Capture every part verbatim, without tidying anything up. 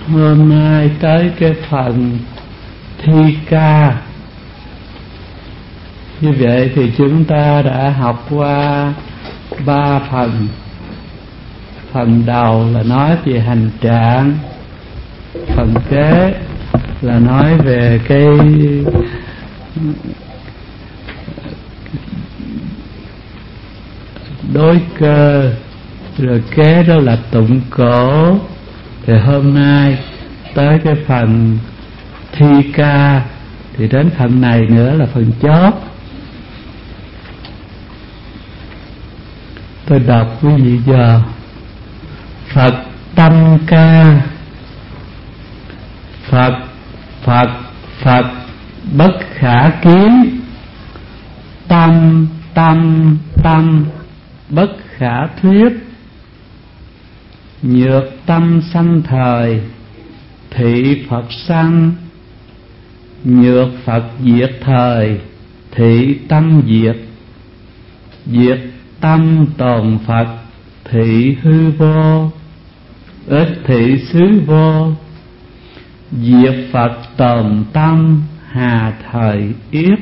Hôm nay tới cái phần thi ca. Như vậy thì chúng ta đã học qua ba phần. Phần đầu là nói về hành trạng, phần kế là nói về cái đối cơ, rồi kế đó là tụng cổ. Thì hôm nay tới cái phần thi ca, thì đến phần này nữa là phần chót. Tôi đọc quý vị giờ. Phật tâm ca. Phật, Phật, Phật bất khả kiến. Tâm, tâm, tâm bất khả thuyết. Nhược tâm sanh thời, thị Phật sanh. Nhược Phật diệt thời, thị tâm diệt. Diệt tâm tồn Phật, thị hư vô. Ít thị xứ vô. Diệt Phật tồn tâm, hà thời yết.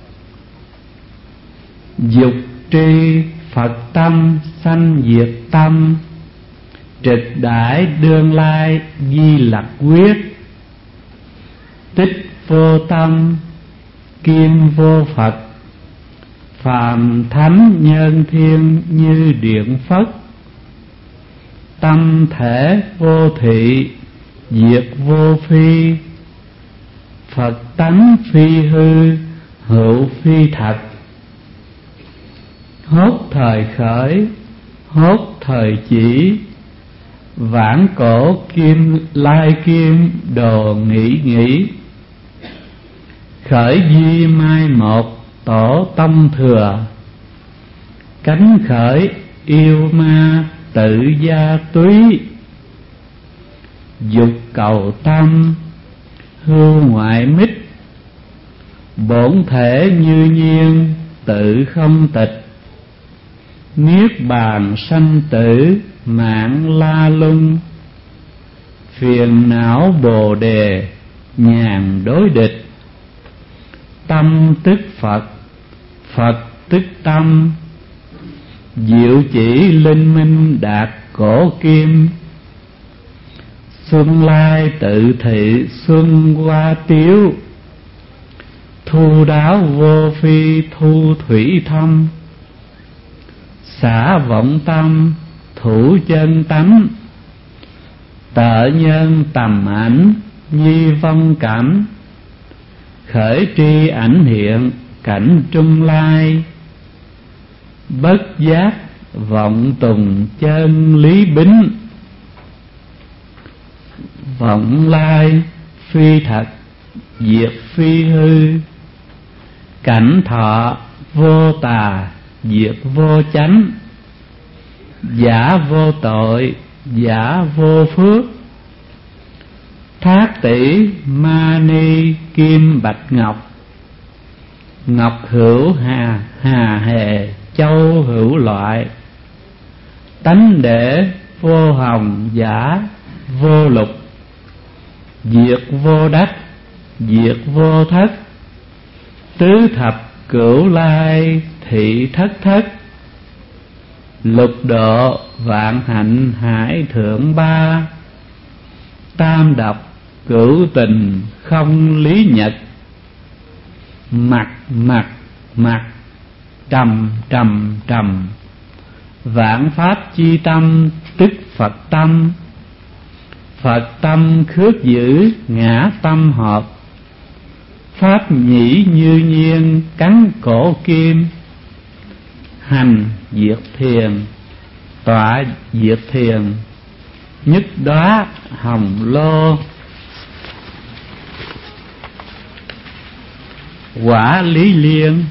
Dục tri Phật tâm, sanh diệt tâm. Trịch đãi đương lai, di lặc quyết. Tích vô tâm, kim vô Phật. Phàm thánh nhân thiên như điện phất. Tâm thể vô thị, diệt vô phi. Phật tánh phi hư, hữu phi thật. Hốt thời khởi, hốt thời chỉ. Vãng cổ kim lai kim, đồ nghĩ nghĩ. Khởi duy mai một, tổ tâm thừa. Cánh khởi yêu ma, tự gia túy. Dục cầu tâm, hưu ngoại mít. Bổn thể như nhiên, tự không tịch. Niết bàn sanh tử, mạng la lung. Phiền não bồ đề, nhàn đối địch. Tâm tức Phật, Phật tức tâm. Diệu chỉ linh minh đạt cổ kim. Xuân lai tự thị xuân hoa tiếu. Thu đáo vô phi thu thủy thâm. Xả vọng tâm, thủ chân tánh. Tợ nhân tầm ảnh, nhi vong cảnh. Khởi tri ảnh hiện, cảnh trung lai. Bất giác vọng tùng chân lý bính. Vọng lai phi thật, diệt phi hư. Cảnh thọ vô tà, diệt vô chánh. Giả vô tội, giả vô phước. Thác tỷ ma ni kim bạch ngọc. Ngọc hữu hà hà hề, châu hữu loại. Tánh để vô hồng giả vô lục. Diệt vô đắc, diệt vô thất. Tứ thập cửu lai, thị thất thất. Lục độ vạn hạnh hải thượng ba. Tam độc cửu tình không lý nhật. Mặt mặt mặt, trầm trầm trầm. Vạn pháp chi tâm, tức Phật tâm. Phật tâm khước giữ, ngã tâm hợp. Pháp nhĩ như nhiên, cắn cổ kim. Hành diệt thiền, tọa diệt thiền. Nhất đóa hồng lô. Quả lý liên.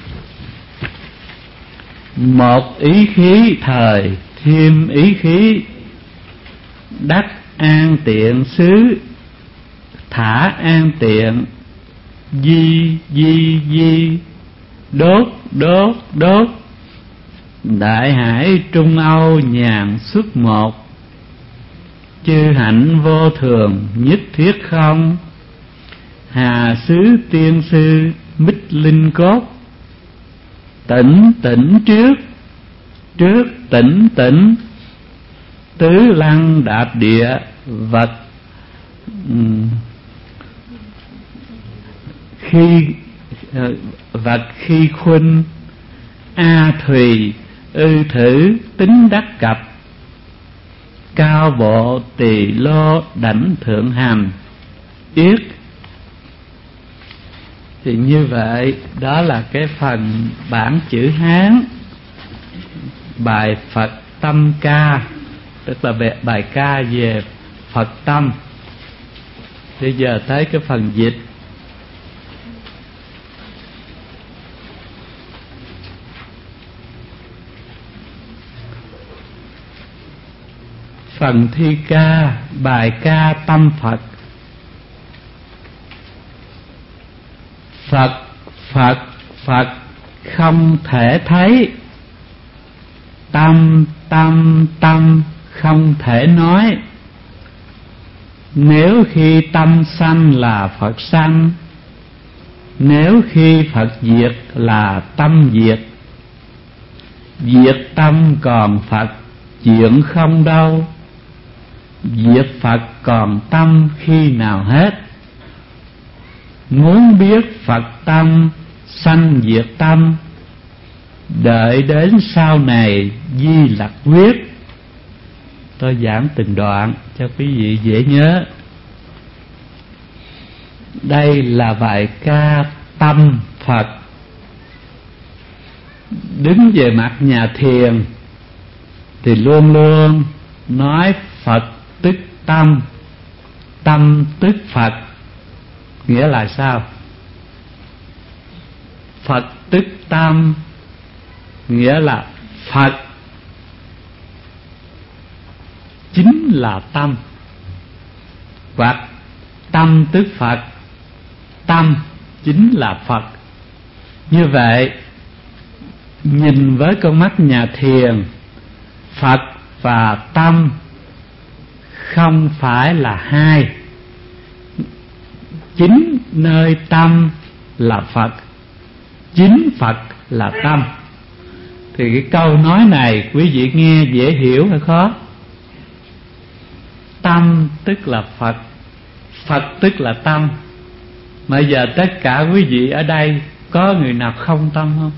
Một ý khí thời, thêm ý khí. Đắc an tiện xứ, thả an tiện. Di di di, đốt đốt đốt. Đại hải trung âu nhàn xuất một. chư hạnh vô thường nhất thiết không, hà xứ tiên sư mít linh cốt. Tỉnh tỉnh trước, trước tỉnh tỉnh, tứ lăng đạp địa vật. Khi vật khi khuynh, a thùy ư thử tính đắc cập. Cao bộ tỳ lô đảnh thượng hành yết. Thì như vậy đó là cái phần bản chữ Hán bài Phật tâm ca, tức là bài ca về Phật tâm. Bây giờ tới cái phần dịch. Phần thi ca bài ca tâm Phật. Phật Phật Phật không thể thấy, tâm tâm tâm không thể nói. Nếu khi tâm sanh là Phật sanh, nếu khi Phật diệt là tâm diệt. Diệt tâm còn Phật chuyện không đâu, diệt Phật còn tâm khi nào hết. Muốn biết Phật tâm sanh diệt tâm, đợi đến sau này Di Lặc quyết. Tôi giảng từng đoạn cho quý vị dễ nhớ. Đây là bài ca tâm Phật. Đứng về mặt nhà thiền thì luôn luôn nói Phật tức tâm, tâm tức Phật. Nghĩa là sao? Phật tức tâm nghĩa là Phật chính là tâm, hoặc tâm tức Phật, tâm chính là Phật. Như vậy, nhìn với con mắt nhà thiền, Phật và tâm không phải là hai. Chính nơi tâm là Phật, chính Phật là tâm. Thì cái câu nói này quý vị nghe dễ hiểu hay khó? Tâm tức là Phật, Phật tức là tâm. Mà giờ tất cả quý vị ở đây có người nào không tâm không?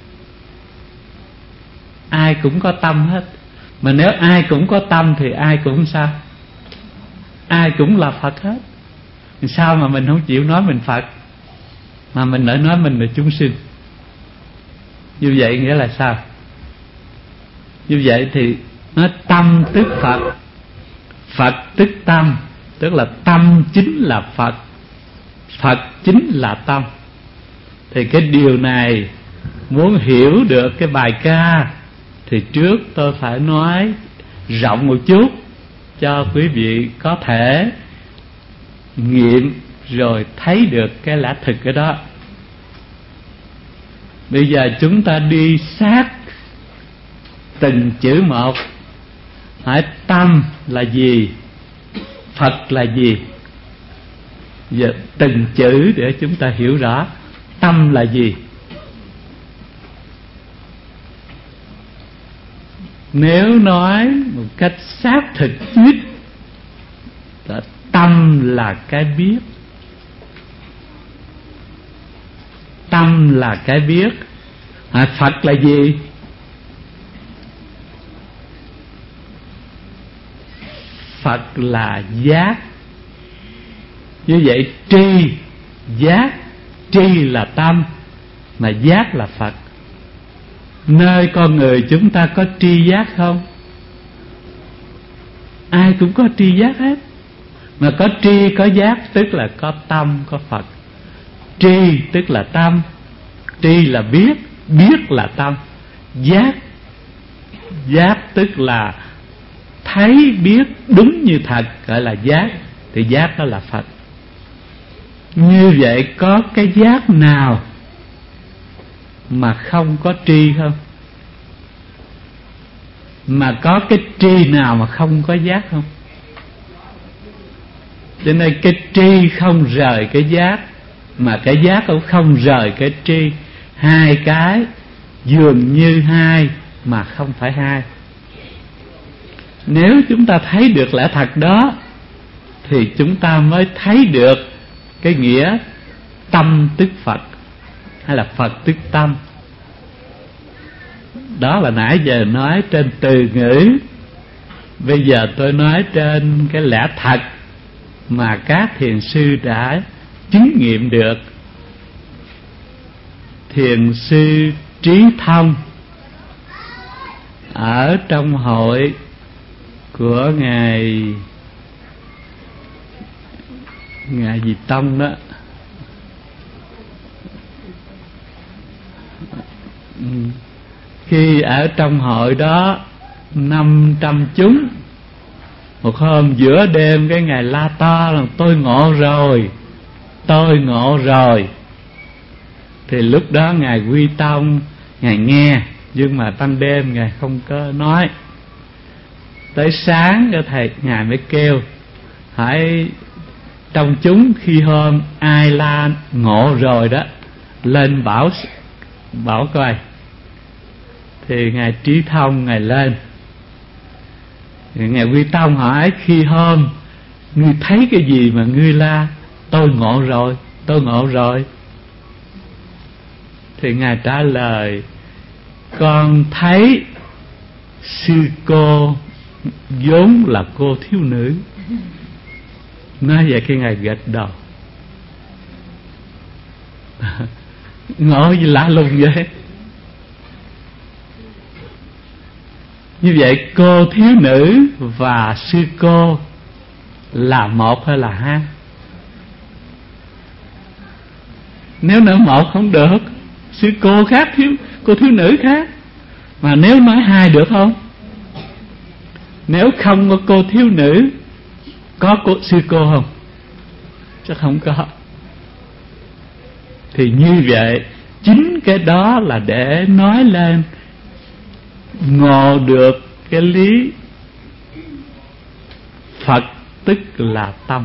Ai cũng có tâm hết. Mà nếu ai cũng có tâm thì ai cũng sao? Ai cũng là Phật hết. Sao mà mình không chịu nói mình Phật, mà mình lại nói mình là chúng sinh? Như vậy nghĩa là sao? Như vậy thì nói tâm tức Phật, Phật tức tâm, tức là tâm chính là Phật, Phật chính là tâm. Thì cái điều này muốn hiểu được cái bài ca thì trước tôi phải nói rộng một chút cho quý vị có thể nghiệm rồi thấy được cái lẽ thực cái đó. Bây giờ chúng ta đi sát từng chữ một. Hỏi tâm là gì, Phật là gì? Giờ từng chữ để chúng ta hiểu rõ tâm là gì. Nếu nói một cách xác thực nhất, tâm là cái biết. Tâm là cái biết. À, Phật là gì? Phật là giác. Như vậy tri, giác, tri là tâm, mà giác là Phật. Nơi con người chúng ta có tri giác không? Ai cũng có tri giác hết. Mà có tri có giác tức là có tâm có Phật. Tri tức là tâm, tri là biết, biết là tâm. Giác, giác tức là thấy biết đúng như thật, gọi là giác. Thì giác đó là Phật. Như vậy có cái giác nào mà không có tri không? Mà có cái tri nào mà không có giác không? Cho nên cái tri không rời cái giác, mà cái giác cũng không rời cái tri. Hai cái dường như hai mà không phải hai. Nếu chúng ta thấy được lẽ thật đó thì chúng ta mới thấy được cái nghĩa tâm tức Phật, hay là Phật tức tâm. Đó là nãy giờ nói trên từ ngữ. Bây giờ tôi nói trên cái lẽ thật mà các thiền sư đã chứng nghiệm được. Thiền sư Trí Thông ở trong hội của ngài ngài gì Tông đó, khi ở trong hội đó năm trăm chúng, một hôm giữa đêm cái ngài la to là tôi ngộ rồi, tôi ngộ rồi. Thì lúc đó ngài Quy Tông ngài nghe, nhưng mà ban đêm ngài không có nói. Tới sáng cái thầy ngài mới kêu hỏi trong chúng khi hôm ai la ngộ rồi đó, lên bảo bảo coi. Thì ngài Trí Thông ngài lên. Thì ngài Quy Tông hỏi khi hôm ngươi thấy cái gì mà ngươi la tôi ngộ rồi, tôi ngộ rồi? Thì ngài trả lời con thấy sư cô vốn là cô thiếu nữ. Nói vậy cái ngài gật đầu. Ngộ gì lạ lùng vậy? Như vậy cô thiếu nữ và sư cô là một hay là hai? Nếu nói một không được, sư cô khác, thiếu cô thiếu nữ khác. Mà nếu nói hai được không? Nếu không có cô thiếu nữ, có cô, sư cô không? Chắc không có. Thì như vậy, chính cái đó là để nói lên ngộ được cái lý Phật tức là tâm,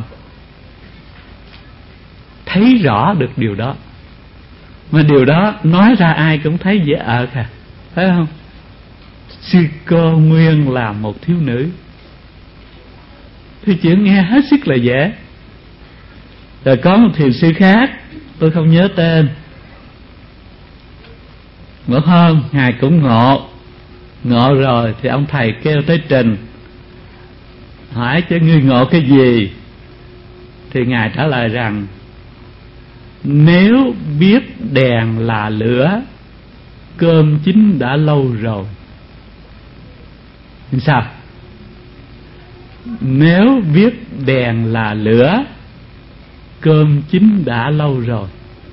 thấy rõ được điều đó. Mà điều đó nói ra ai cũng thấy dễ ở cả, phải không? Sư cô nguyên là một thiếu nữ, thì chuyện nghe hết sức là dễ. Rồi có một thiền sư khác, tôi không nhớ tên, một hôm ngài cũng ngộ. Ngộ rồi thì ông thầy kêu tới trình, hỏi cho ngươi ngộ cái gì? Thì ngài trả lời rằng nếu biết đèn là lửa, cơm chín đã lâu rồi. Sao? Nếu biết đèn là lửa, cơm chín đã lâu rồi.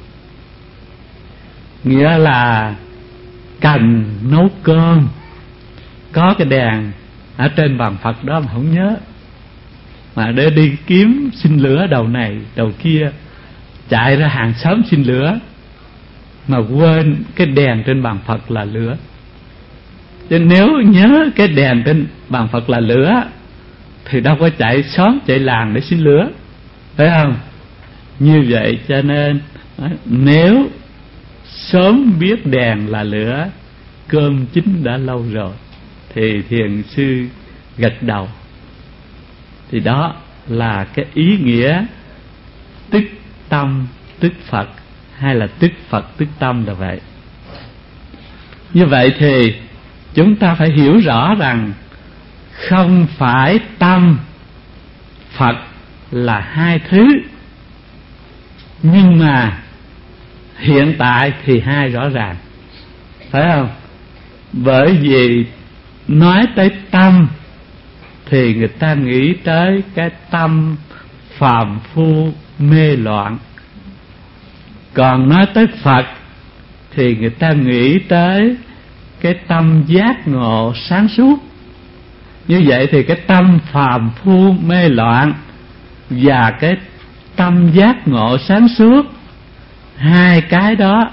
Nghĩa là cần nấu cơm, có cái đèn ở trên bàn Phật đó mà không nhớ, mà để đi kiếm xin lửa đầu này đầu kia, chạy ra hàng xóm xin lửa, mà quên cái đèn trên bàn Phật là lửa. Chứ nếu nhớ cái đèn trên bàn Phật là lửa thì đâu có chạy xóm chạy làng để xin lửa, phải không? Như vậy cho nên nếu sớm biết đèn là lửa, cơm chín đã lâu rồi, thì thiền sư gật đầu. Thì đó là cái ý nghĩa tức tâm tức Phật, hay là tức Phật tức tâm là vậy. Như vậy thì chúng ta phải hiểu rõ rằng không phải tâm Phật là hai thứ, nhưng mà hiện tại thì hai rõ ràng, phải không? Bởi vì nói tới tâm thì người ta nghĩ tới cái tâm phàm phu mê loạn, còn nói tới Phật thì người ta nghĩ tới cái tâm giác ngộ sáng suốt. Như vậy thì cái tâm phàm phu mê loạn và cái tâm giác ngộ sáng suốt, hai cái đó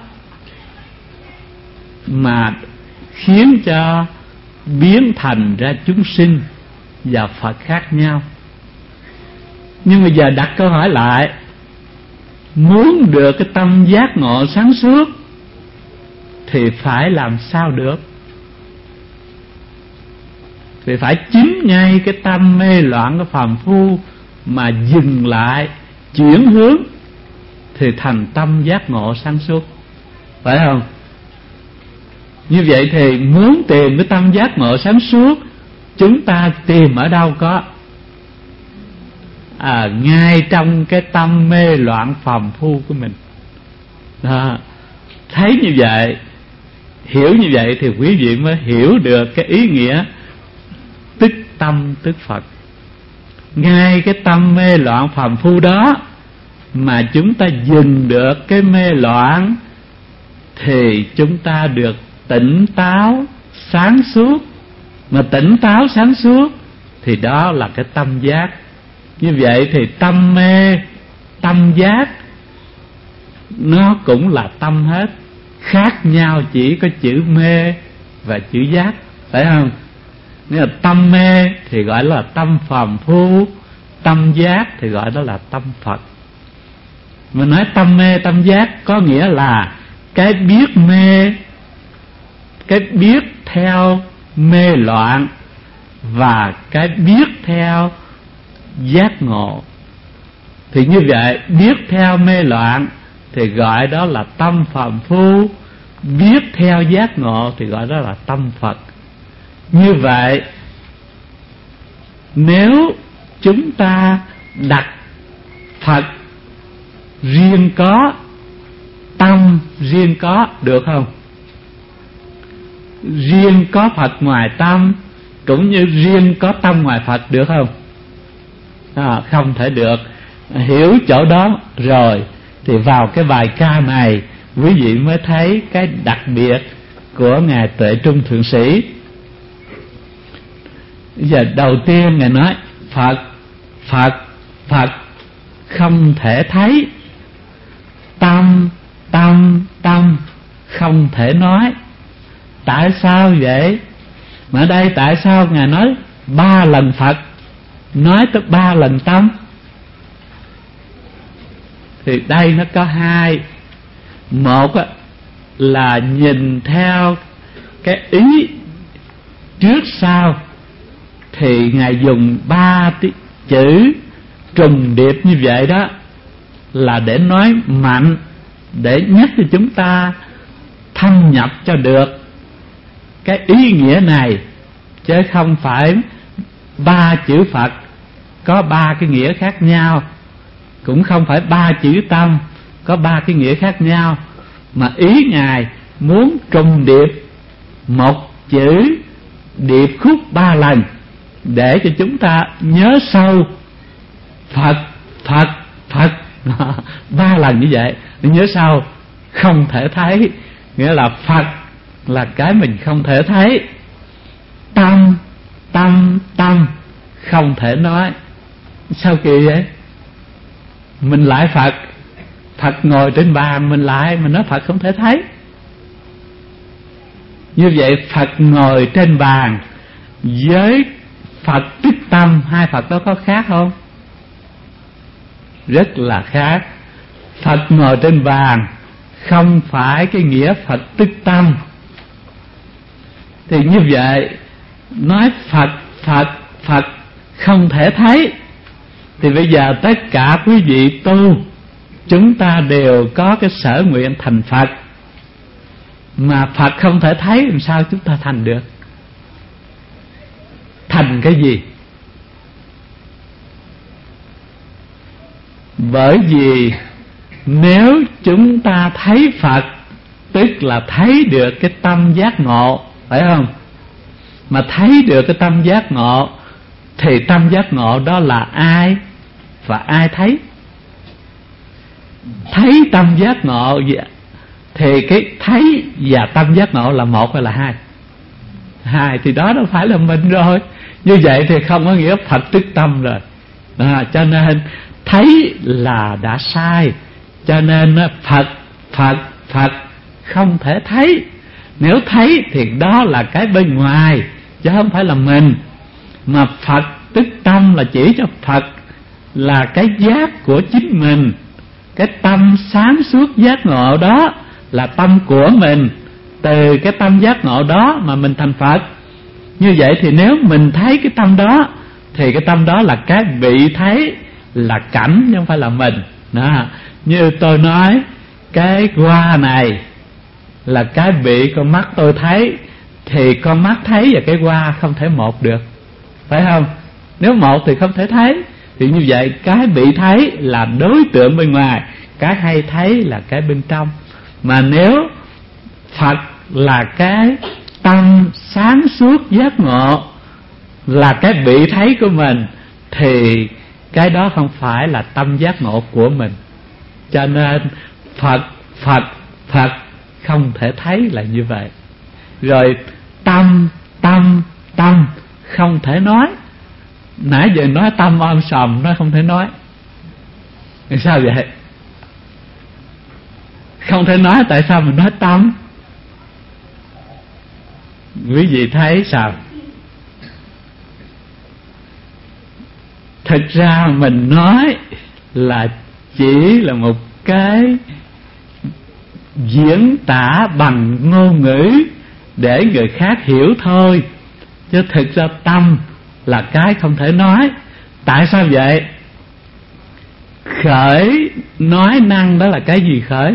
mà khiến cho biến thành ra chúng sinh và Phật khác nhau. Nhưng mà giờ đặt câu hỏi lại, muốn được cái tâm giác ngộ sáng suốt thì phải làm sao được? Thì phải chính ngay cái tâm mê loạn của phàm phu mà dừng lại, chuyển hướng thì thành tâm giác ngộ sáng suốt, phải không? Như vậy thì muốn tìm cái tâm giác ngộ sáng suốt, chúng ta tìm ở đâu có? À, ngay trong cái tâm mê loạn phàm phu của mình. Đó. Thấy như vậy, hiểu như vậy thì quý vị mới hiểu được cái ý nghĩa tức tâm tức Phật. Ngay cái tâm mê loạn phàm phu đó mà chúng ta dừng được cái mê loạn thì chúng ta được tỉnh táo sáng suốt. Mà tỉnh táo sáng suốt thì đó là cái tâm giác. Như vậy thì tâm mê, tâm giác nó cũng là tâm hết, khác nhau chỉ có chữ mê và chữ giác, phải không? Nếu là tâm mê thì gọi là tâm phàm phu, tâm giác thì gọi đó là tâm Phật. Mà nói tâm mê tâm giác có nghĩa là cái biết mê, cái biết theo mê loạn và cái biết theo giác ngộ. Thì như vậy, biết theo mê loạn thì gọi đó là tâm phàm phu, biết theo giác ngộ thì gọi đó là tâm Phật. Như vậy, nếu chúng ta đặt Phật riêng có, tâm riêng có, được không? Riêng có Phật ngoài tâm, cũng như riêng có tâm ngoài Phật, được không? À, không thể được. Hiểu chỗ đó rồi thì vào cái bài ca này quý vị mới thấy cái đặc biệt của Ngài Tuệ Trung Thượng Sĩ. Giờ đầu tiên Ngài nói Phật, Phật, Phật không thể thấy, tâm, tâm, tâm không thể nói. Tại sao vậy? Mà ở đây tại sao Ngài nói ba lần Phật, nói tới ba lần tâm? Thì đây nó có hai. Một là nhìn theo cái ý trước sau thì Ngài dùng ba chữ trùng điệp như vậy đó là để nói mạnh, để nhắc cho chúng ta thâm nhập cho được cái ý nghĩa này, chứ không phải ba chữ Phật có ba cái nghĩa khác nhau, cũng không phải ba chữ tâm có ba cái nghĩa khác nhau, mà ý Ngài muốn trùng điệp một chữ điệp khúc ba lần để cho chúng ta nhớ sâu Phật, Phật, Phật ba lần như vậy, nhớ sâu. Không thể thấy nghĩa là Phật là cái mình không thể thấy, tâm, tâm, tâm không thể nói. Sao kỳ vậy? Mình lại Phật, Phật ngồi trên bàn mình lại, mình nói Phật không thể thấy. Như vậy Phật ngồi trên bàn với Phật tức tâm, hai Phật đó có khác không? Rất là khác. Phật ngồi trên bàn không phải cái nghĩa Phật tức tâm. Thì như vậy nói Phật, Phật, Phật không thể thấy, thì bây giờ tất cả quý vị tu chúng ta đều có cái sở nguyện thành Phật, mà Phật không thể thấy làm sao chúng ta thành được? Thành cái gì? Bởi vì nếu chúng ta thấy Phật tức là thấy được cái tâm giác ngộ, phải không? Mà thấy được cái tâm giác ngộ thì tâm giác ngộ đó là ai và ai thấy? Thấy tâm giác ngộ thì cái thấy và tâm giác ngộ là một hay là hai? Hai, thì đó đâu phải là mình rồi. Như vậy thì không có nghĩa Phật tức tâm rồi. À, cho nên thấy là đã sai. Cho nên Phật, Phật, Phật không thể thấy. Nếu thấy thì đó là cái bên ngoài, chứ không phải là mình. Mà Phật tức tâm là chỉ cho Phật là cái giác của chính mình. Cái tâm sáng suốt giác ngộ đó là tâm của mình. Từ cái tâm giác ngộ đó mà mình thành Phật. Như vậy thì nếu mình thấy cái tâm đó thì cái tâm đó là cái bị thấy, là cảnh chứ không phải là mình đó. Như tôi nói, cái hoa này là cái bị con mắt tôi thấy, thì con mắt thấy và cái hoa không thể một được, phải không? Nếu một thì không thể thấy. Thì như vậy cái bị thấy là đối tượng bên ngoài, cái hay thấy là cái bên trong. Mà nếu Phật là cái tâm sáng suốt giác ngộ, là cái bị thấy của mình, thì cái đó không phải là tâm giác ngộ của mình. Cho nên Phật, Phật, Phật không thể thấy là như vậy. Rồi tâm, tâm, tâm không thể nói. Nãy giờ nói tâm om sòm, nó không thể nói. Sao vậy? Không thể nói, tại sao mình nói tâm? Quý vị thấy sao? Thực ra mình nói là chỉ là một cái diễn tả bằng ngôn ngữ để người khác hiểu thôi, chứ thực ra tâm là cái không thể nói. Tại sao vậy? Khởi nói năng đó là cái gì khởi?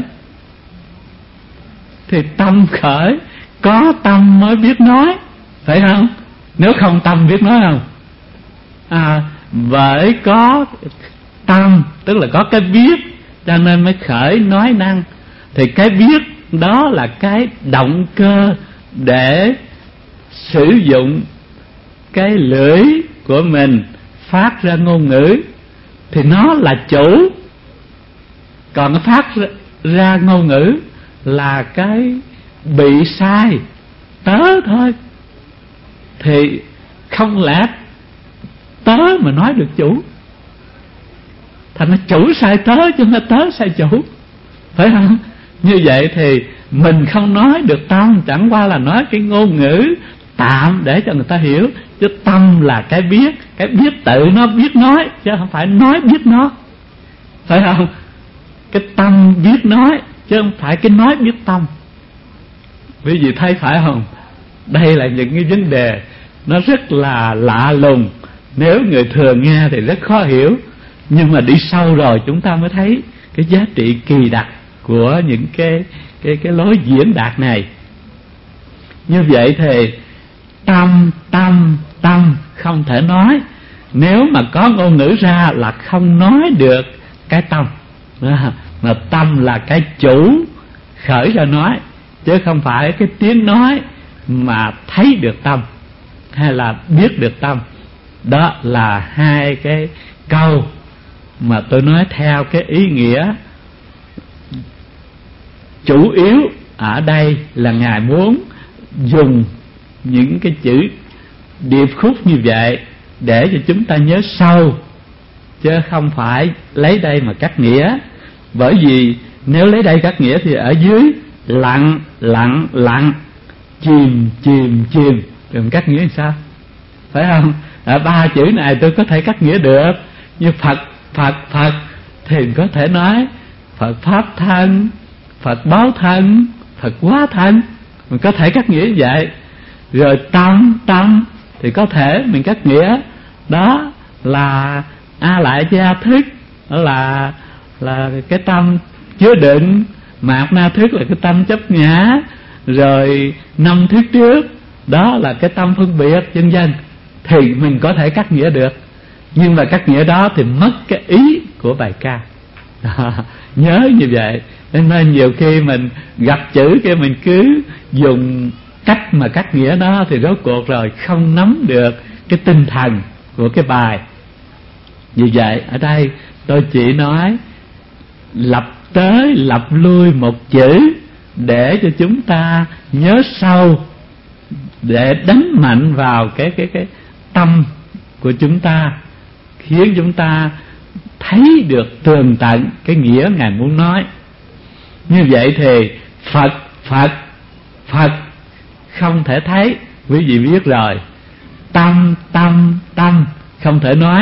Thì tâm khởi, có tâm mới biết nói, phải không? Nếu không tâm biết nói không? À, bởi có tâm, tức là có cái biết, cho nên mới khởi nói năng. Thì cái biết đó là cái động cơ để sử dụng cái lưỡi của mình phát ra ngôn ngữ, thì nó là chủ. Còn nó phát ra ngôn ngữ là cái bị sai, tớ thôi. Thì không lẽ tớ mà nói được chủ? Thành nó chủ sai tớ chứ không phải tớ sai chủ, phải không? Như vậy thì mình không nói được tâm, chẳng qua là nói cái ngôn ngữ tạm để cho người ta hiểu. Chứ tâm là cái biết, cái biết tự nó biết nói, chứ không phải nói biết nó, phải không? Cái tâm biết nói, chứ không phải cái nói biết tâm. Quý vị thấy phải không? Đây là những cái vấn đề nó rất là lạ lùng. Nếu người thường nghe thì rất khó hiểu, nhưng mà đi sâu rồi chúng ta mới thấy cái giá trị kỳ đặc của những cái cái cái lối diễn đạt này. Như vậy thì tâm, tâm, tâm không thể nói. Nếu mà có ngôn ngữ ra là không nói được cái tâm. Mà tâm là cái chủ khởi ra nói, chứ không phải cái tiếng nói mà thấy được tâm hay là biết được tâm. Đó là hai cái câu mà tôi nói theo cái ý nghĩa chủ yếu ở đây là Ngài muốn dùng những cái chữ điệp khúc như vậy để cho chúng ta nhớ sâu, chứ không phải lấy đây mà cắt nghĩa. Bởi vì nếu lấy đây cắt nghĩa thì ở dưới lặng, lặng, lặng, chìm, chìm, chìm, rồi mình cắt nghĩa làm sao? Phải không? Ở ba chữ này tôi có thể cắt nghĩa được. Như Phật, Phật, Phật thì có thể nói Phật Pháp thân, Phật báo thân, Phật hóa thân, mình có thể cắt nghĩa như vậy. Rồi tâm, tâm thì có thể mình cắt nghĩa đó là A Lại Gia Thức, đó là là cái tâm chứa đựng. Mạt Na Thức là cái tâm chấp ngã. Rồi năm thức trước đó là cái tâm phân biệt, vân vân. Thì mình có thể cắt nghĩa được. Nhưng mà cắt nghĩa đó thì mất cái ý của bài ca. Nhớ như vậy. Nên nhiều khi mình gặp chữ kia mình cứ dùng cách mà cắt nghĩa đó, thì rốt cuộc rồi không nắm được cái tinh thần của cái bài. Vì vậy ở đây tôi chỉ nói lặp tới lặp lui một chữ để cho chúng ta nhớ sâu, để đánh mạnh vào cái cái cái tâm của chúng ta, khiến chúng ta thấy được tường tận cái nghĩa Ngài muốn nói. Như vậy thì Phật, Phật, Phật không thể thấy, quý vị biết rồi. Tâm, tâm, tâm không thể nói,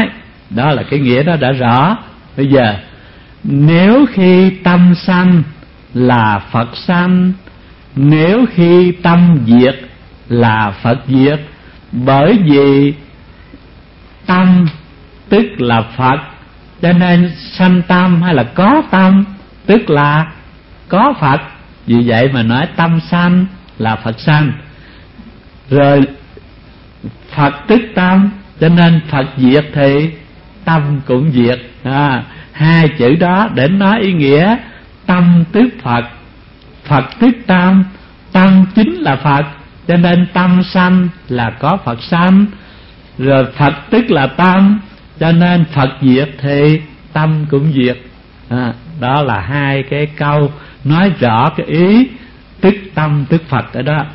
Đó là cái nghĩa đó đã rõ. Bây giờ nếu khi tâm sanh là Phật sanh, nếu khi tâm diệt là Phật diệt. Bởi vì tâm tức là Phật, cho nên sanh tâm hay là có tâm tức là có Phật. Vì vậy mà nói tâm sanh là Phật sanh. Rồi Phật tức tâm, cho nên Phật diệt thì tâm cũng diệt. à, Hai chữ đó để nói ý nghĩa tâm tức Phật, Phật tức tâm. Tâm chính là Phật, cho nên tâm sanh là có Phật sanh. Rồi Phật tức là tâm, cho nên Phật diệt thì tâm cũng diệt. à, Đó là hai cái câu nói rõ cái ý tức tâm tức Phật ở đó.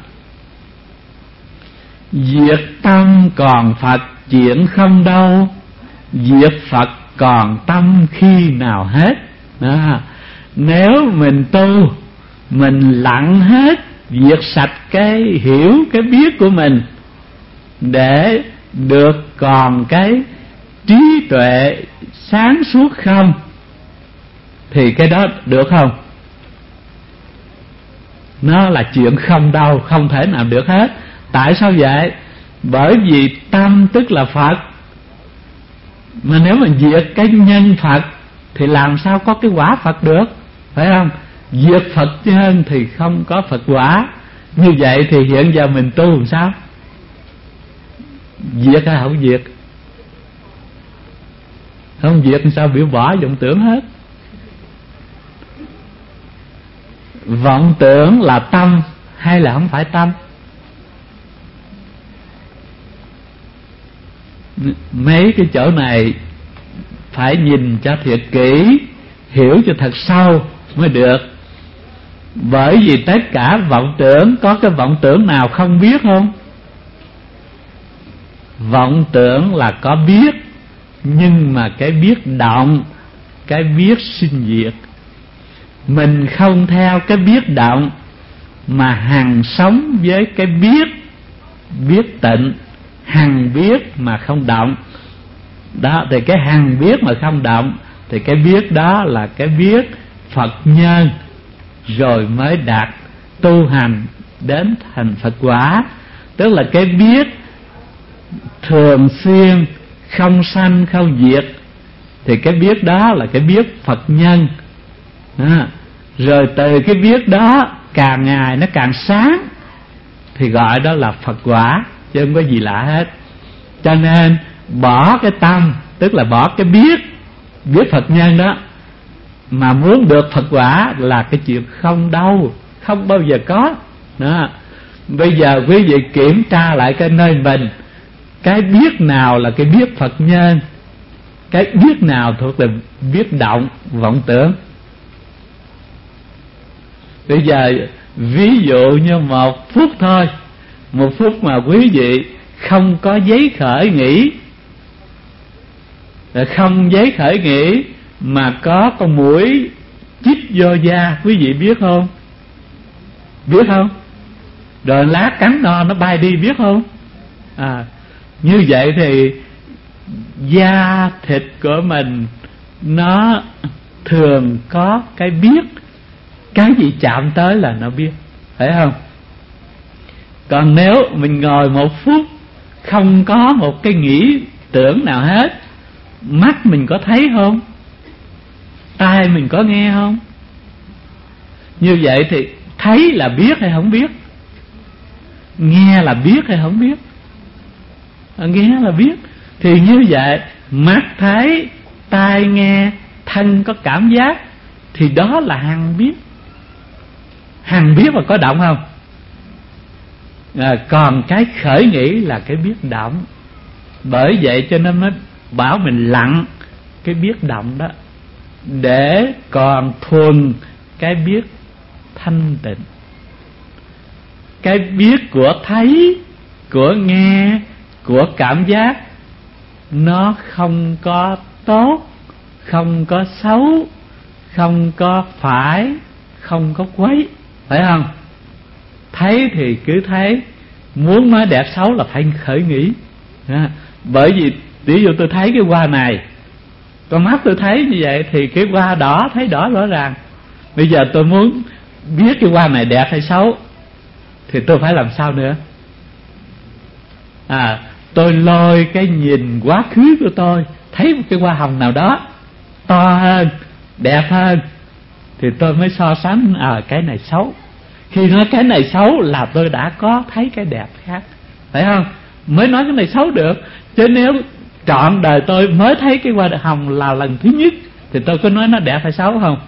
Diệt tâm còn Phật chuyện không đâu, diệt Phật còn tâm khi nào hết. đó. Nếu mình tu, mình lặng hết, diệt sạch cái hiểu, cái biết của mình, để được còn cái trí tuệ sáng suốt không, thì cái đó được không? Nó là chuyện không đâu, không thể nào được hết. Tại sao vậy? Bởi vì tâm tức là Phật, mà nếu mình diệt cái nhân Phật thì làm sao có cái quả Phật được, phải không? Diệt Phật nhân thì không có Phật quả. Như vậy thì hiện giờ mình tu làm sao? Diệt hay không diệt? Không diệt sao biểu bỏ vọng tưởng hết. Vọng tưởng là tâm hay là không phải tâm? Mấy cái chỗ này phải nhìn cho thiệt kỹ, hiểu cho thật sâu mới được. Bởi vì tất cả vọng tưởng, có cái vọng tưởng nào không biết không? Vọng tưởng là có biết, nhưng mà cái biết động, cái biết sinh diệt. Mình không theo cái biết động, mà hằng sống với cái biết, biết tịnh, hằng biết mà không động. Đó, thì cái hằng biết mà không động, thì cái biết đó là cái biết Phật nhân, rồi mới đạt tu hành đến thành Phật quả. Tức là cái biết thường xuyên không sanh không diệt, thì cái biết đó là cái biết Phật nhân. đó. Rồi từ cái biết đó càng ngày nó càng sáng, thì gọi đó là Phật quả, chứ không có gì lạ hết. Cho nên bỏ cái tâm, tức là bỏ cái biết, biết Phật nhân đó, mà muốn được Phật quả là cái chuyện không đâu, không bao giờ có. đó. Bây giờ quý vị kiểm tra lại cái nơi mình, cái biết nào là cái biết Phật nhân, cái biết nào thuộc về biết động, vọng tưởng. Bây giờ ví dụ như một phút thôi, một phút mà quý vị không có giấy khởi nghĩ, không giấy khởi nghĩ mà có con muỗi chích vô da, quý vị biết không? Biết không? Rồi lá cắn no nó bay đi, biết không? À, như vậy thì da thịt của mình nó thường có cái biết, cái gì chạm tới là nó biết, phải không? Còn nếu mình ngồi một phút không có một cái nghĩ tưởng nào hết, mắt mình có thấy không? Tai mình có nghe không? Như vậy thì thấy là biết hay không biết? Nghe là biết hay không biết? À, nghe là biết. Thì như vậy, mắt thấy, tai nghe, thân có cảm giác, thì đó là hằng biết. Hằng biết mà có động không? À, còn cái khởi nghĩ là cái biết động. Bởi vậy cho nên mới bảo mình lặng cái biết động đó, để còn thuần cái biết thanh tịnh. Cái biết của thấy, của nghe, của cảm giác, nó không có tốt, không có xấu, không có phải, không có quấy, phải không? Thấy thì cứ thấy, muốn nói đẹp xấu là phải khởi nghĩ. à, Bởi vì Ví dụ tôi thấy cái hoa này, con mắt tôi thấy như vậy thì cái hoa đỏ thấy đỏ rõ ràng. Bây giờ tôi muốn biết cái hoa này đẹp hay xấu thì tôi phải làm sao nữa? À, tôi lôi cái nhìn quá khứ của tôi, thấy một cái hoa hồng nào đó to hơn, đẹp hơn, thì tôi mới so sánh à cái này xấu. Khi nói cái này xấu là tôi đã có thấy cái đẹp khác, phải không? Mới nói cái này xấu được. Chứ nếu trọn đời tôi mới thấy cái hoa hồng là lần thứ nhất thì tôi có nói nó đẹp hay xấu không?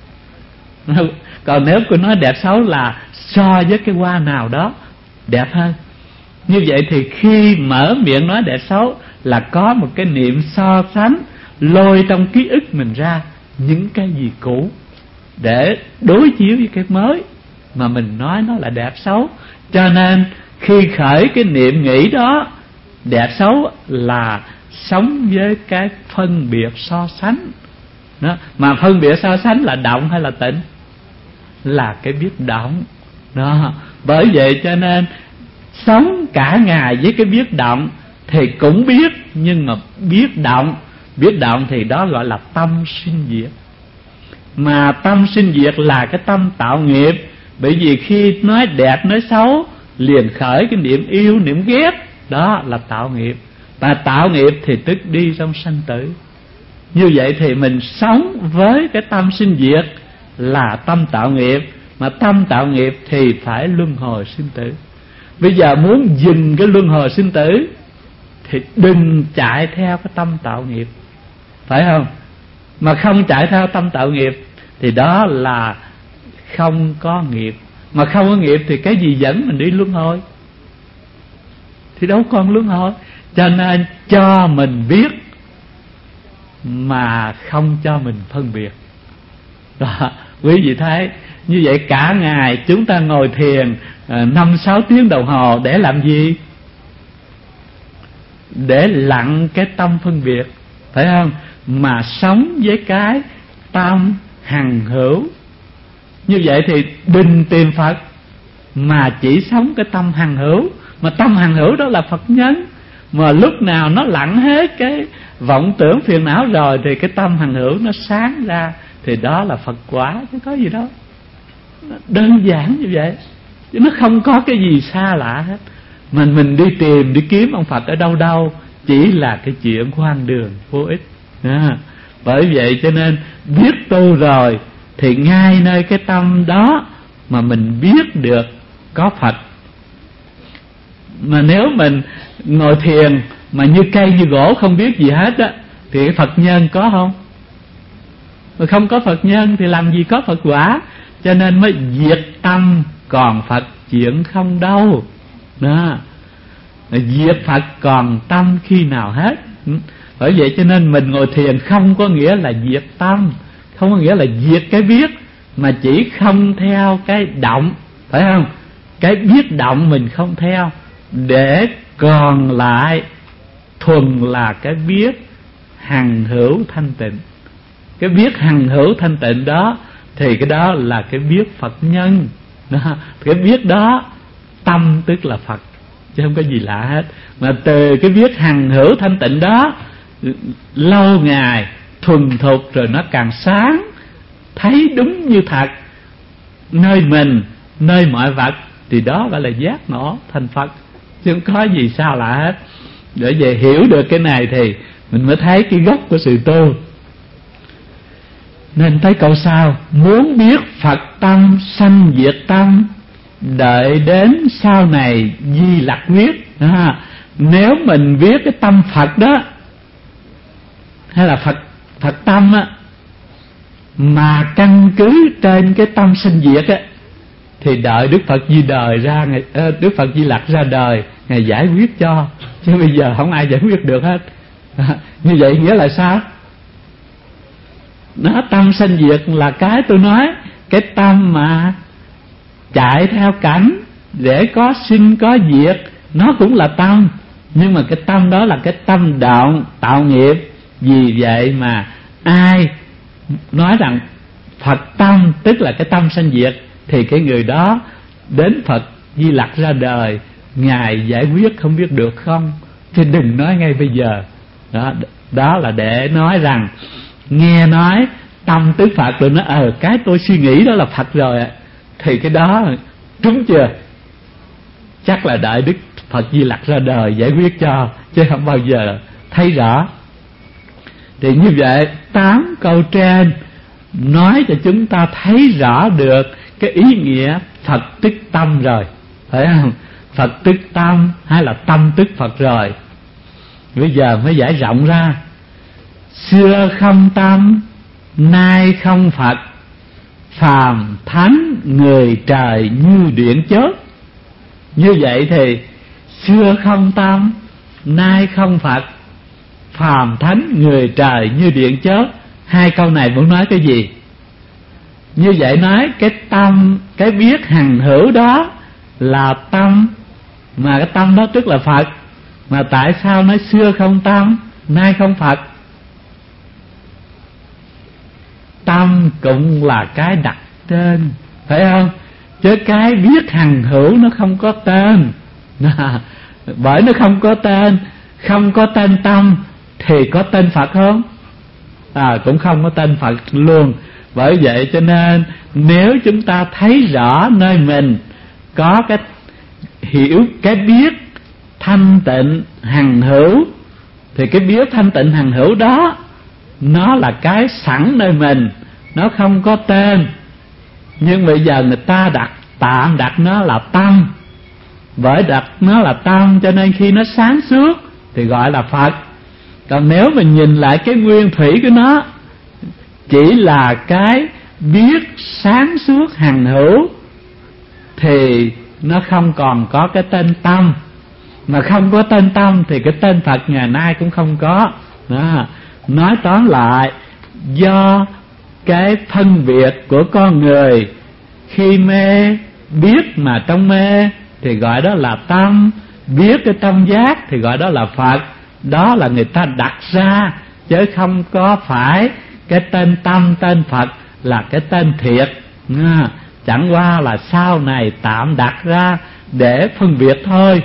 Còn nếu tôi nói đẹp xấu là so với cái hoa nào đó đẹp hơn. Như vậy thì khi mở miệng nói đẹp xấu là có một cái niệm so sánh, lôi trong ký ức mình ra những cái gì cũ để đối chiếu với cái mới mà mình nói nó là đẹp xấu. Cho nên khi khởi cái niệm nghĩ đó, đẹp xấu là sống với cái phân biệt so sánh đó. Mà phân biệt so sánh là động hay là tịnh? Là cái biết động đó. Bởi vậy cho nên sống cả ngày với cái biết động thì cũng biết, nhưng mà biết động, biết động thì đó gọi là tâm sinh diệt. Mà tâm sinh diệt là cái tâm tạo nghiệp. Bởi vì khi nói đẹp nói xấu liền khởi cái niệm yêu niệm ghét, đó là tạo nghiệp. Và tạo nghiệp thì tức đi trong sanh tử. Như vậy thì mình sống với cái tâm sinh diệt là tâm tạo nghiệp. Mà tâm tạo nghiệp thì phải luân hồi sinh tử. Bây giờ muốn dừng cái luân hồi sinh tử thì đừng chạy theo cái tâm tạo nghiệp, phải không? Mà không chạy theo tâm tạo nghiệp thì đó là không có nghiệp. Mà không có nghiệp thì cái gì dẫn mình đi luân hồi? Thì đâu còn luân hồi. Cho nên cho mình biết mà không cho mình phân biệt đó. Quý vị thấy như vậy cả ngày chúng ta ngồi thiền năm sáu tiếng đồng hồ để làm gì? Để lặng cái tâm phân biệt, phải không? Mà sống với cái tâm hằng hữu. Như vậy thì đừng tìm Phật mà chỉ sống cái tâm hằng hữu. Mà tâm hằng hữu đó là Phật nhân. Mà lúc nào nó lặng hết cái vọng tưởng phiền não rồi thì cái tâm hằng hữu nó sáng ra, thì đó là Phật quả, chứ có gì đâu. Đơn giản như vậy, chứ nó không có cái gì xa lạ hết. Mình mình đi tìm đi kiếm ông Phật ở đâu đâu chỉ là cái chuyện hoang đường vô ích à. Bởi vậy cho nên biết tu rồi thì ngay nơi cái tâm đó mà mình biết được có Phật. Mà nếu mình ngồi thiền mà như cây như gỗ không biết gì hết á, thì cái Phật nhân có không? Mà không có Phật nhân thì làm gì có Phật quả. Cho nên mới diệt tâm còn Phật chuyện không đâu đó. Diệt Phật còn tâm khi nào hết. Bởi vậy cho nên mình ngồi thiền không có nghĩa là diệt tâm, không có nghĩa là diệt cái biết, mà chỉ không theo cái động, phải không? Cái biết động mình không theo, để còn lại thuần là cái biết hằng hữu thanh tịnh. Cái biết hằng hữu thanh tịnh đó thì cái đó là cái biết Phật nhân đó. Cái biết đó tâm tức là Phật, chứ không có gì lạ hết. Mà từ cái biết hằng hữu thanh tịnh đó lâu ngày thuần thục rồi nó càng sáng, thấy đúng như thật nơi mình, nơi mọi vật, thì đó gọi là giác ngộ thành Phật, chứ không có gì sao lạ hết. Để về hiểu được cái này thì mình mới thấy cái gốc của sự tu. Nên thấy câu sau: muốn biết Phật tâm sanh diệt tâm, đợi đến sau này Di Lặc quyết à. Nếu mình biết cái tâm Phật đó, hay là Phật Phật tâm á, mà căn cứ trên cái tâm sanh diệt á, thì đợi Đức Phật Di đời ra, ngày, Đức Phật Di Lặc ra đời, Ngài giải quyết cho. Chứ bây giờ không ai giải quyết được hết à. Như vậy nghĩa là sao? Nó tâm sanh diệt là cái tôi nói, cái tâm mà chạy theo cảnh để có sinh có diệt, nó cũng là tâm. Nhưng mà cái tâm đó là cái tâm động tạo nghiệp. Vì vậy mà ai nói rằng Phật tâm tức là cái tâm sanh diệt, thì cái người đó đến Phật Di Lặc ra đời, Ngài giải quyết không biết được không? Thì đừng nói ngay bây giờ Đó, đó là để nói rằng nghe nói tâm tức Phật rồi nó ờ cái tôi suy nghĩ đó là Phật rồi, thì cái đó trúng chưa? Chắc là đợi Đức Phật Di Lặc ra đời giải quyết cho, chứ không bao giờ thấy rõ. Thì như vậy tám câu trên nói cho chúng ta thấy rõ được cái ý nghĩa Phật tức tâm rồi, phải không? Phật tức tâm hay là tâm tức Phật rồi. Bây giờ mới giải rộng ra. Xưa không tâm, nay không Phật, phàm thánh người trời như điện chớp. Như vậy thì xưa không tâm, nay không Phật, phàm thánh người trời như điện chớp. Hai câu này muốn nói cái gì? Như vậy nói cái tâm, cái biết hằng hữu đó là tâm, mà cái tâm đó tức là Phật. Mà tại sao nói xưa không tâm, nay không Phật? Tâm cũng là cái đặt tên, phải không? Chứ cái biết hằng hữu nó không có tên. Bởi nó không có tên, không có tên tâm thì có tên Phật không? À, cũng không có tên Phật luôn. Bởi vậy cho nên nếu chúng ta thấy rõ nơi mình có cái hiểu, cái biết thanh tịnh hằng hữu, thì cái biết thanh tịnh hằng hữu đó nó là cái sẵn nơi mình, nó không có tên. Nhưng bây giờ người ta đặt tạm đặt nó là tâm. Bởi đặt nó là tâm cho nên khi nó sáng suốt thì gọi là Phật. Còn nếu mình nhìn lại cái nguyên thủy của nó, chỉ là cái biết sáng suốt hằng hữu, thì nó không còn có cái tên tâm. Mà không có tên tâm thì cái tên Phật ngày nay cũng không có. Đó. Nói tóm lại, do cái phân biệt của con người, khi mê biết mà trong mê thì gọi đó là tâm, biết cái tâm giác thì gọi đó là Phật. Đó là người ta đặt ra, chứ không có phải cái tên tâm, tên Phật là cái tên thiệt. À, chẳng qua là sau này tạm đặt ra để phân biệt thôi.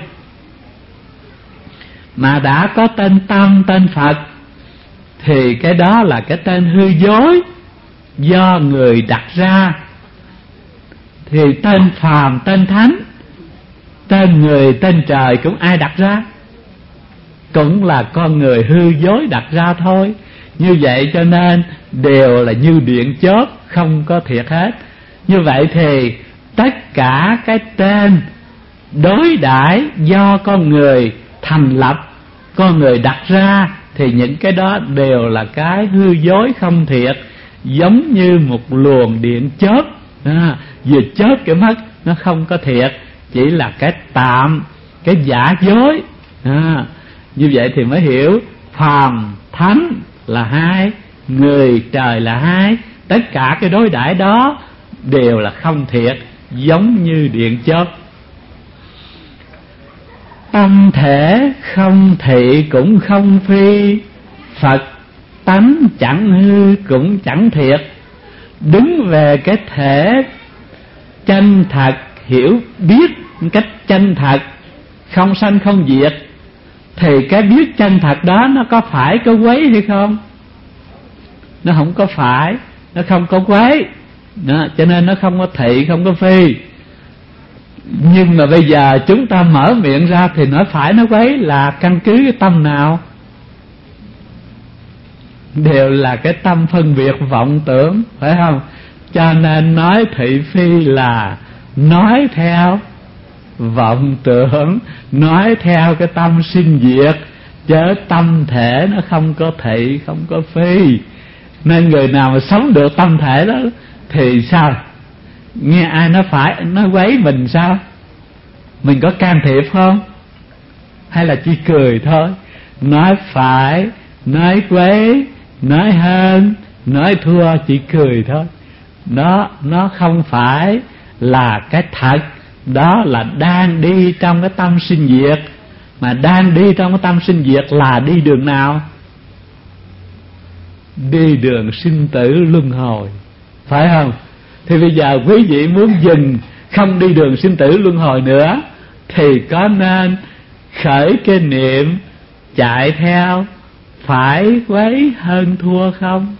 Mà đã có tên tâm, tên Phật thì cái đó là cái tên hư dối do người đặt ra. Thì tên phàm, tên thánh, tên người, tên trời cũng ai đặt ra? Cũng là con người hư dối đặt ra thôi. Như vậy cho nên đều là như điện chớp, không có thiệt hết. Như vậy thì tất cả cái tên đối đãi do con người thành lập, con người đặt ra, thì những cái đó đều là cái hư dối không thiệt. Giống như một luồng điện chớp, à, vừa chớp cái mắt nó không có thiệt, chỉ là cái tạm, cái giả dối. À, như vậy thì mới hiểu phàm thánh là hai, người trời là hai. Tất cả cái đối đãi đó đều là không thiệt, giống như điện chớp. Tâm thể không thị cũng không phi, Phật tánh chẳng hư cũng chẳng thiệt. Đứng về cái thể chân thật, hiểu biết cách chân thật, không sanh không diệt, thì cái biết chân thật đó nó có phải có quấy hay không? Nó không có phải, nó không có quấy đó, cho nên nó không có thị, không có phi. Nhưng mà bây giờ chúng ta mở miệng ra thì nói phải nói quấy là căn cứ cái tâm nào? Đều là cái tâm phân biệt vọng tưởng, phải không? Cho nên nói thị phi là nói theo vọng tưởng, nói theo cái tâm sinh diệt, chứ tâm thể nó không có thị, không có phi. Nên người nào mà sống được tâm thể đó thì sao? Nghe ai nói phải, nói quấy mình sao? Mình có can thiệp không? Hay là chỉ cười thôi? Nói phải, nói quấy, nói hơn, nói thua, chỉ cười thôi. Đó, nó không phải là cái thật. Đó là đang đi trong cái tâm sinh diệt. Mà đang đi trong cái tâm sinh diệt là đi đường nào? Đi đường sinh tử luân hồi, phải không? Thì bây giờ quý vị muốn dừng không đi đường sinh tử luân hồi nữa, thì có nên khởi cái niệm chạy theo phải quấy hơn thua không?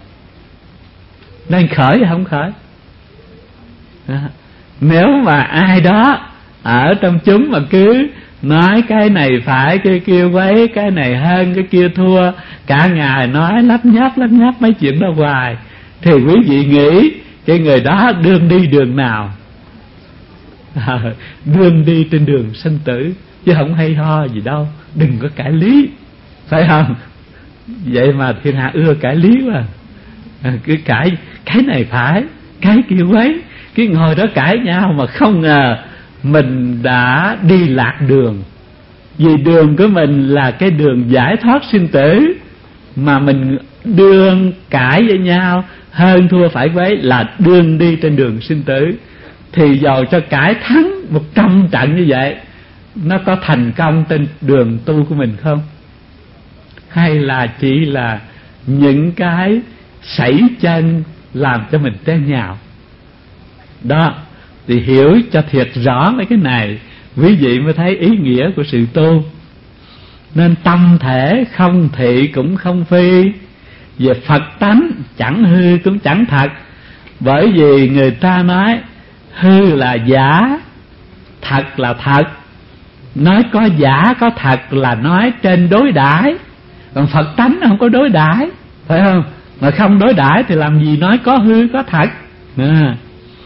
Nên khởi hay không khởi? Đó. Nếu mà ai đó ở trong chúng mà cứ nói cái này phải, cái kia quấy, cái này hơn, cái kia thua, cả ngày nói lắp nhắp lắp nhắp mấy chuyện đó hoài, thì quý vị nghĩ cái người đó đương đi đường nào? À, đương đi trên đường sinh tử, chứ không hay ho gì đâu. Đừng có cãi lý, phải không? Vậy mà thiên hạ ưa cãi lý mà, à, cứ cãi cái này phải, cái kia quấy, cái ngồi đó cãi nhau mà không ngờ mình đã đi lạc đường. Vì đường của mình là cái đường giải thoát sinh tử, mà mình đương cãi với nhau hơn thua phải quấy là đương đi trên đường sinh tử. Thì dầu cho cãi thắng một trăm trận như vậy, nó có thành công trên đường tu của mình không? Hay là chỉ là những cái sẩy chân làm cho mình té nhào? Đó, thì hiểu cho thiệt rõ mấy cái này, quý vị mới thấy ý nghĩa của sự tu. Nên tâm thể không thị cũng không phi, về Phật tánh chẳng hư cũng chẳng thật. Bởi vì người ta nói hư là giả, thật là thật. Nói có giả có thật là nói trên đối đãi, còn Phật tánh nó không có đối đãi, phải không? Mà không đối đãi thì làm gì nói có hư có thật. À.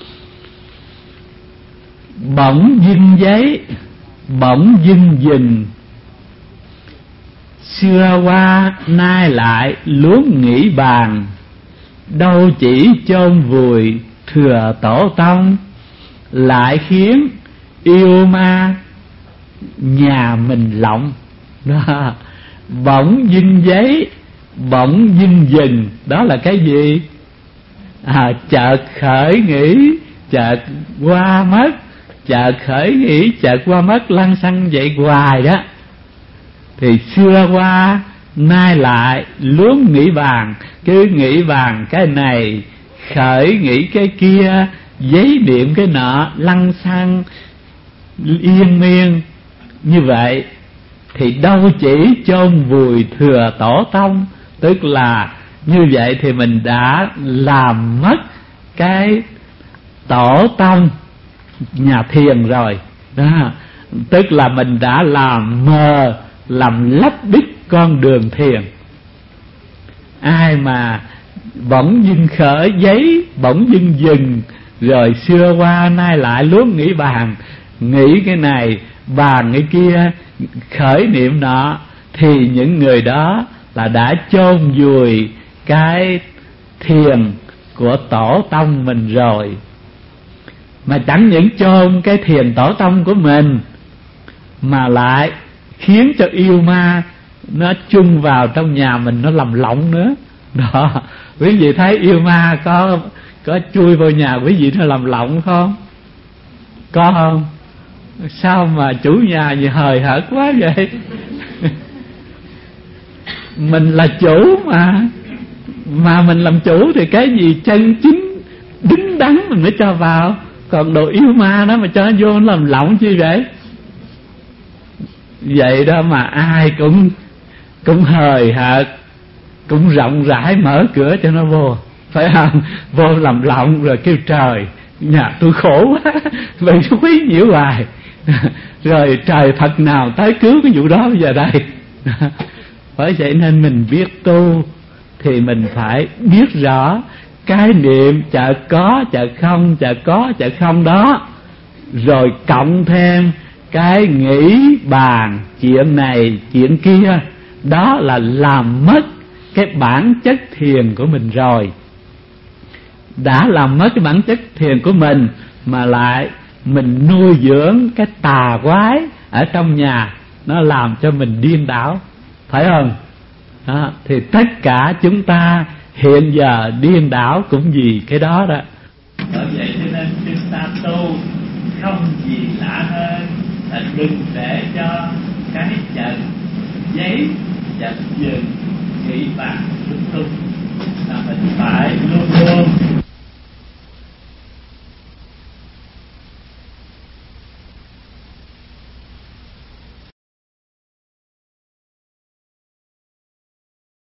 Bỗng dưng giấy, bỗng dưng dình, xưa qua nay lại luống nghĩ bàn, đâu chỉ chôn vùi thừa tổ tông, lại khiến yêu ma nhà mình lộng. Đó. Bỗng dưng giấy, bỗng dưng dình, đó là cái gì? À, chợt khởi nghĩ, chợt qua mất, chợt khởi nghĩ, chợt qua mất, lăng xăng vậy hoài đó. Thì xưa qua nay lại luống nghĩ bàn, cứ nghĩ bàn cái này, khởi nghĩ cái kia, giấy niệm cái nọ, lăng xăng yên miên như vậy, thì đâu chỉ chôn vùi thừa tổ tông. Tức là như vậy thì mình đã làm mất cái tổ tông nhà thiền rồi đó. Tức là mình đã làm mờ, làm lấp đít con đường thiền. Ai mà bỗng dưng khởi giấy, bỗng dưng dừng, rồi xưa qua nay lại luống nghĩ bàn, nghĩ cái này bàn cái kia, khởi niệm nọ, thì những người đó là đã chôn vùi cái thiền của tổ tông mình rồi. Mà chẳng những chôn cái thiền tổ tông của mình, mà lại khiến cho yêu ma nó chung vào trong nhà mình, nó làm lộng nữa. Đó, quý vị thấy yêu ma có có chui vào nhà quý vị nó làm lộng không? Có không? Sao mà chủ nhà gì hời hợt quá vậy? Mình là chủ mà, mà mình làm chủ thì cái gì chân chính đứng đắn mình mới cho vào. Còn đồ yêu ma đó mà cho nó vô nó làm lộng chi vậy? Vậy đó mà ai cũng cũng hời hợt, cũng rộng rãi mở cửa cho nó vô, phải không? Vô làm lộng rồi kêu trời, nhà tôi khổ quá, vì nó quý nhiễu hoài. Rồi trời Phật nào tới cứu cái vụ đó bây giờ đây. Bởi vậy nên mình biết tu thì mình phải biết rõ cái niệm chợt có chợt không, chợt có chợt không đó, rồi cộng thêm cái nghĩ bàn chuyện này chuyện kia, đó là làm mất cái bản chất thiền của mình rồi. Đã làm mất cái bản chất thiền của mình, mà lại mình nuôi dưỡng cái tà quái ở trong nhà, nó làm cho mình điên đảo, phải không? Đó, thì tất cả chúng ta hiện giờ điên đảo cũng vì cái đó đó. Bởi vậy cho nên chúng ta tu không gì lạ hơn là đừng để cho cái chợt giấy chợt dừng nghĩ bàn lung tung.